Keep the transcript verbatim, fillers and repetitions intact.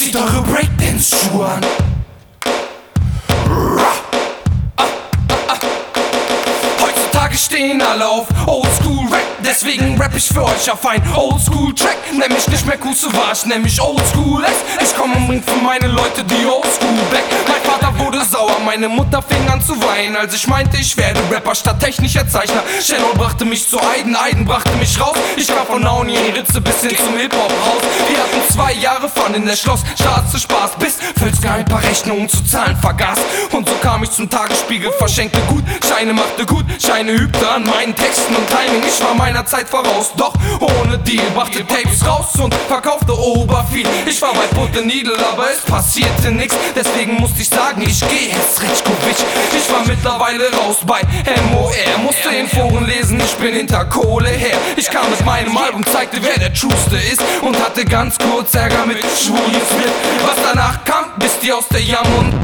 Zieht eure Breakdance-Schuhe an. Heutzutage stehen alle auf Oldschool-Rap, deswegen rapp ich für euch auf ein Oldschool-Track. Nenn mich nicht mehr Kusu, war ich nenn mich Oldschool-Ex. Ich komm und bring für meine Leute die Oldschool-Back. Mein Vater wurde sauer, meine Mutter fing an zu weinen, als ich meinte, ich werde Rapper statt technischer Zeichner. Shadow brachte mich zu Aiden, Aiden brachte mich raus. Ich kam von Nauni in Ritze bis hin zum Hip-Hop raus. Wir hatten zwei Jahre Fun in der Schloss, Spaß zu Spaß, bis Völzger ein paar Rechnungen zu zahlen vergaß. Und so kam ich zum Tagesspiegel, verschenkte gut, Scheine machte gut, Scheine übte an meinen Texten und Timing. Ich war meiner Zeit voraus, doch ohne Deal, brachte Tapes raus und verkaufte oberviel. Ich war bei Put the Needle, aber es passierte nix, deswegen musste ich sagen, ich geh jetzt Retschkowitsch. Ich war mittlerweile raus bei M O R, musste in Foren lesen, ich bin hinter Kohle her. Ich kam mit meinem Album, zeigte, wer der Trueste ist und hatte ganz kurz Ärger mit Schwulis mit. Was danach kam, wisst ihr aus der Jam und